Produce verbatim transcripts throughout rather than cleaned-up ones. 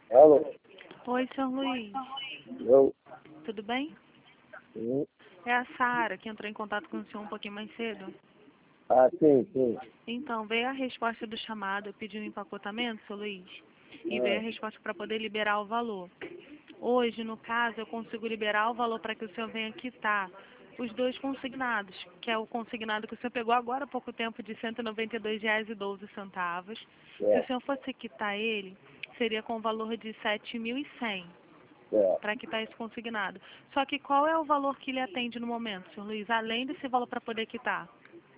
Alô? Oi, senhor Luiz. Eu? Tudo bem? Sim. É a Sara que entrou em contato com o senhor um pouquinho mais cedo. Ah, sim, sim. Então, veio a resposta do chamado, eu pedi um empacotamento, senhor Luiz, e veio a Ah, resposta para poder liberar o valor. Hoje, no caso, eu consigo liberar o valor para que o senhor venha quitar os dois consignados, que é o consignado que o senhor pegou agora há pouco tempo de cento e noventa e dois reais e doze centavos. Se o é, senhor fosse quitar ele, seria com o valor de sete mil e cem. é. Para quitar esse consignado. Só que qual é o valor que ele atende no momento, senhor Luiz, além desse valor para poder quitar?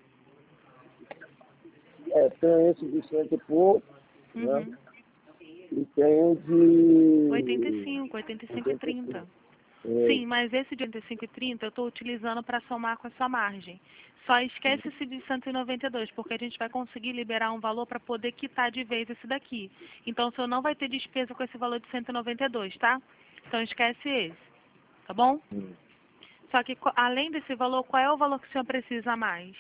É, tem esse de cento e pouco, né? Uhum. E tem o oitenta e de cinco, oitenta e cinco e oitenta e trinta. cinco. É, Sim, mas esse de oitenta e cinco e trinta eu estou utilizando para somar com a sua margem. Só esquece esse de cento e noventa e dois, porque a gente vai conseguir liberar um valor para poder quitar de vez esse daqui. Então o senhor não vai ter despesa com esse valor de cento e noventa e dois, tá? Então esquece esse, tá bom? hum. Só que co- além desse valor, qual é o valor que o senhor precisa a mais?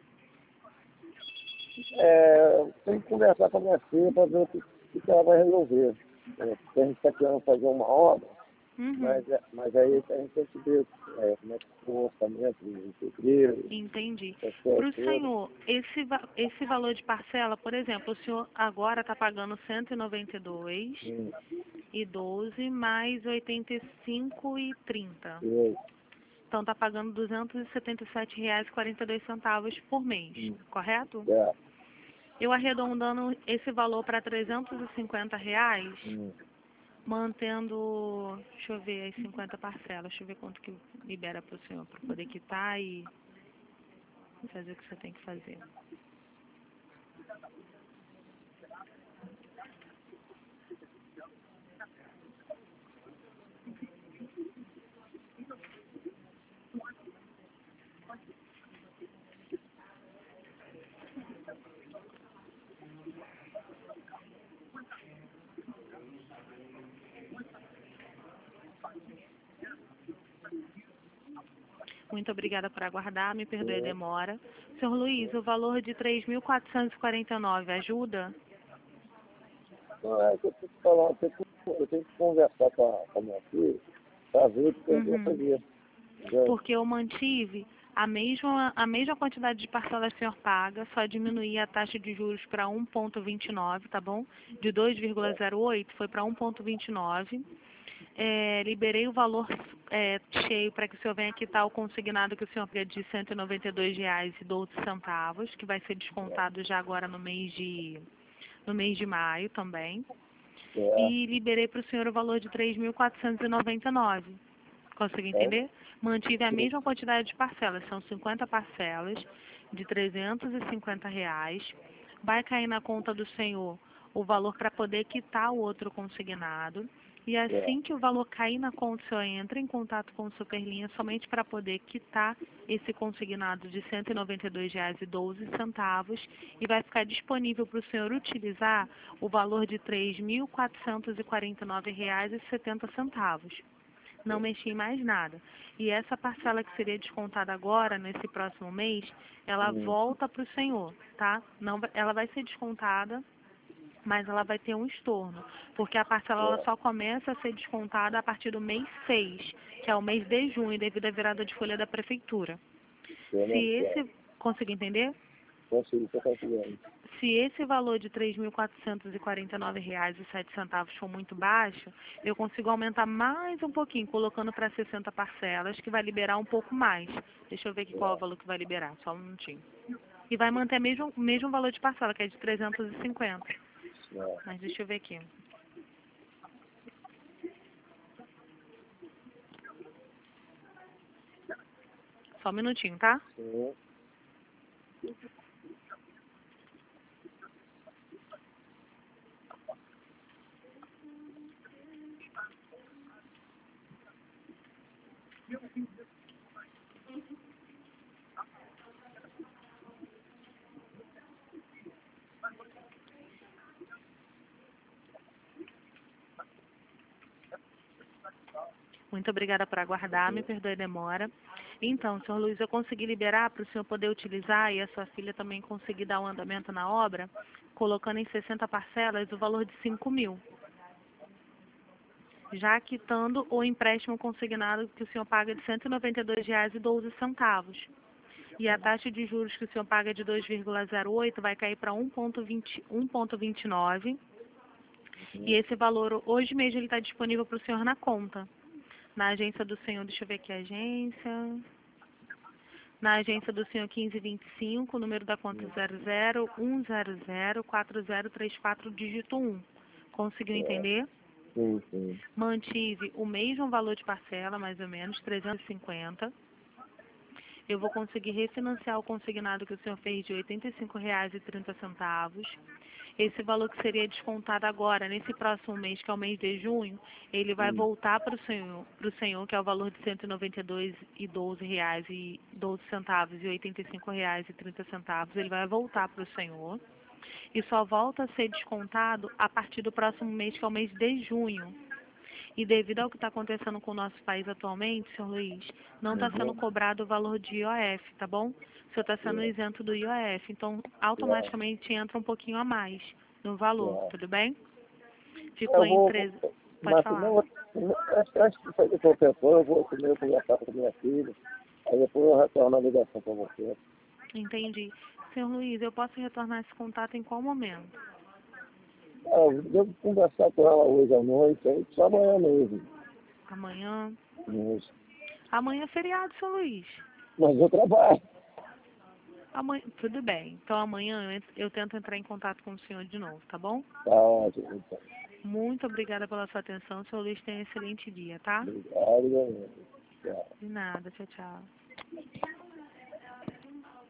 É, tem que conversar com a minha filha para ver o que, o que ela vai resolver. É, porque a gente está querendo fazer uma obra, Uhum. mas, é- mas aí a gente tem que ver é, como é que ficou o orçamento em fevereiro, Entendi. essas Para o coisas. senhor, esse, va- esse valor de parcela, por exemplo, o senhor agora está pagando cento e noventa e dois Hum, e doze mais oitenta e cinco e trinta. eu, Então está pagando duzentos e setenta e sete reais e quarenta e dois centavos por mês, hum, correto? é, Eu arredondando esse valor para trezentos e cinquenta reais, hum. mantendo, deixa eu ver as cinquenta parcelas, deixa eu ver quanto que libera para o senhor para poder quitar e fazer o que você tem que fazer. Muito obrigada por aguardar, me perdoe a É. demora. Senhor Luiz, o valor de três mil quatrocentos e quarenta e nove ajuda? Não, é que eu tenho que falar, eu tenho que, eu tenho que conversar com a, com a minha filha para ver o que a gente vai Uhum. fazer. Entendeu? Porque eu mantive a mesma, a mesma quantidade de parcelas que o senhor paga, só diminuí a taxa de juros para um vírgula vinte e nove, tá bom? De dois vírgula zero oito foi para um vírgula vinte e nove. É, liberei o valor é, cheio para que o senhor venha quitar o consignado que o senhor paga de cento e noventa e dois reais e doze centavos, que vai ser descontado já agora no mês de, no mês de maio também. É, E liberei para o senhor o valor de três mil quatrocentos e noventa e nove. Consegue é, entender? Mantive a sim, mesma quantidade de parcelas, são cinquenta parcelas de trezentos e cinquenta reais. Vai cair na conta do senhor o valor para poder quitar o outro consignado. E é, assim que o valor cair na conta, o senhor entra em contato com o Superlinha somente para poder quitar esse consignado de cento e noventa e dois reais e doze centavos e vai ficar disponível para o senhor utilizar o valor de três mil quatrocentos e quarenta e nove reais e setenta centavos. Não mexi em mais nada. E essa parcela que seria descontada agora, nesse próximo mês, ela hum, volta para o senhor, tá? Não, vai- ela vai ser descontada, mas ela vai ter um estorno, porque a parcela ela é, só começa a ser descontada a partir do mês seis, que é o mês de junho, devido à virada de folha da prefeitura. eu Se não quero. esse, consegui entender? Consigo, estou conseguindo. Se esse valor de três mil quatrocentos e quarenta e nove reais e sete centavos for muito baixo, eu consigo aumentar mais um pouquinho, colocando para sessenta parcelas, que vai liberar um pouco mais. Deixa eu ver aqui qual é o É, valor que vai liberar, só um minutinho. E vai manter mesmo, o mesmo valor de parcela, que é de trezentos e cinquenta. é, Mas deixa eu ver aqui. Só um minutinho, tá? sim. Muito obrigada por aguardar, me perdoe a demora. Então, senhor Luiz, eu consegui liberar para o senhor poder utilizar e a sua filha também conseguir dar um andamento na obra, colocando em sessenta parcelas o valor de cinco mil. já quitando o empréstimo consignado que o senhor paga de cento e noventa e dois reais e doze centavos. E a taxa de juros que o senhor paga de dois vírgula zero oito vai cair para um vírgula vinte e nove. E esse valor, hoje mesmo, ele está disponível para o senhor na conta. Na agência do senhor, deixa eu ver aqui a agência. Na agência do senhor quinze vinte e cinco, o número da conta zero zero um zero zero quatro zero três quatro, dígito um. Conseguiu entender? Sim, sim. Mantive o mesmo valor de parcela, mais ou menos, trezentos e cinquenta. Eu vou conseguir refinanciar o consignado que o senhor fez de oitenta e cinco reais e trinta centavos. Esse valor que seria descontado agora, nesse próximo mês, que é o mês de junho, ele vai Sim. voltar para o senhor, pro senhor, que é o valor de cento e noventa e dois reais e doze centavos e oitenta e cinco reais e trinta centavos. Ele vai voltar para o senhor e só volta a ser descontado a partir do próximo mês, que é o mês de junho. E devido ao que está acontecendo com o nosso país atualmente, senhor Luiz, não está sendo Uhum. cobrado o valor de I O F, tá bom? O senhor está sendo É. isento do I O F, então automaticamente entra um pouquinho a mais no valor, É. tudo bem? Ficou Eu em vou, treze. Pode mas falar. não, acho, acho que isso aí que eu pensou, eu vou primeiro conversar com a minha filha, aí depois eu retorno a ligação para você. Entendi. Senhor Luiz, eu posso retornar esse contato em qual momento? Ah, eu devo conversar com ela hoje à noite, aí só amanhã mesmo. Amanhã? Isso. Amanhã é feriado, senhor Luiz. Mas eu trabalho. Amanhã, tudo bem. Então amanhã eu, ent- eu tento entrar em contato com o senhor de novo, tá bom? Tá ótimo, então. Muito obrigada pela sua atenção. Senhor Luiz, tenha um excelente dia, tá? Obrigado, galera. Tchau. De nada. Tchau, tchau.